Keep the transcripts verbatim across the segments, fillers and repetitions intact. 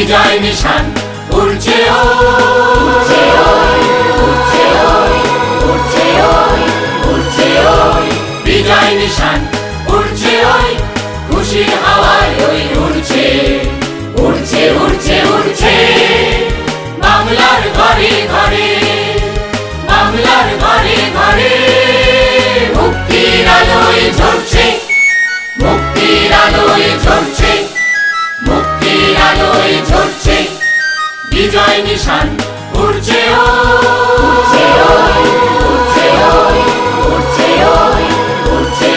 বিজয় নিশান উড়ছে উড়ছে উড়ছে উড়ছে উড়ছে বিজয় নিশান উড়ছে খুশির হাওয়ায় ওই উড়ছে উড়ছে উড়ছে উড়ছে বাংলার ঘরে ঘরে বাংলার ঘরে ঘরে মুক্তির আলোয় ঝরছে মুক্তির আলোয় ঝরছে মুক্তির আলোয় ঝরছে বিজয় নিশান উড়ছে উড়ছে উড়ছে উড়ছে উড়ছে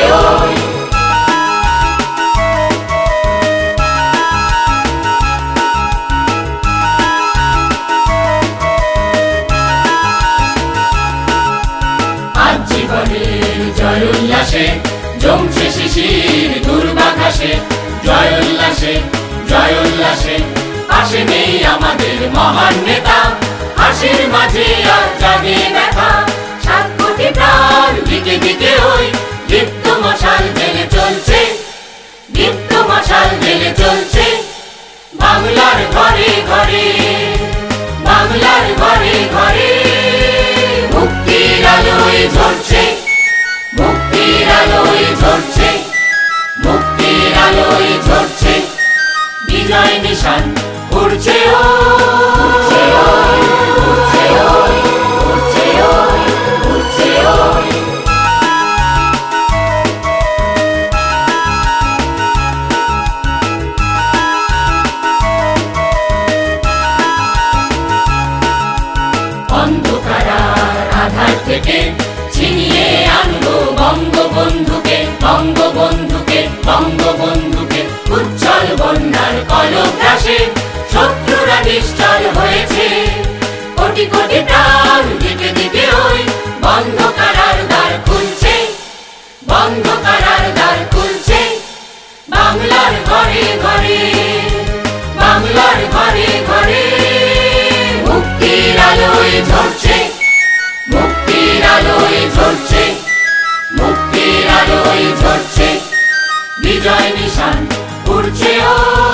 আজ জীবনের জয় উল্লাসে জমছে শিশির দুর্বাঘাসে জয় উল্লাসে জয় উল্লাসে পাশে নেই আমাদের মহান নেতা হাসির মাঝে আর জাগে ব্যথা সাত কোটি প্রাণ দিকে দিকে ওই দীপ্ত মশাল জেলে চলছে দীপ্ত মশাল জেলে চলছে বাংলার ঘরে ঘরে বাংলার ঘরে ঘরে মুক্তির আলোয় ঝরছে মুক্তির আলোয় ঝরছে মুক্তির আলোয় ঝরছে বিজয় নিশান উড়ছে উড়ছে উড়ছে উড়ছে উড়ছে অন্ধকার আধার থেকে ছিনিয়ে আনবো বঙ্গবন্ধুকে বঙ্গবন্ধুকে বঙ্গবন্ধুকে উজ্জ্বল বন্যার কলগ্রাসে শত্রুরা নিশ্চল হয়েছে কোটি কোটি প্রাণ দিকে দিকে ওই বন্ধ কারার দ্বার খুলছে বন্ধ কারার দ্বার খুলছে বাংলার ঘরে ঘরে বাংলার ঘরে ঘরে মুক্তির আলোয় ঝরছে মুক্তির আলোয় ঝরছে মুক্তির আলোয় ঝরছে বিজয় নিশান উড়ছে